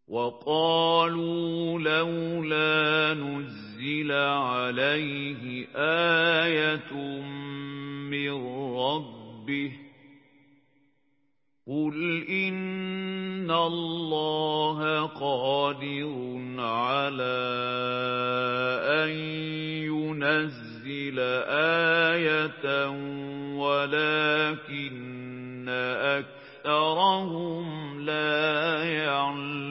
وَقَالُوا لَوْلَا نُزِّلَ عَلَيْهِ آيَةٌ مِّن رَّبِّهِ ۖ قُلْ إِنَّ اللَّهَ قَادِرٌ عَلَىٰ أَن يُنَزِّلَ آيَةً وَلَٰكِنَّ أَكْثَرَهُمْ لَا يَعْلَمُونَ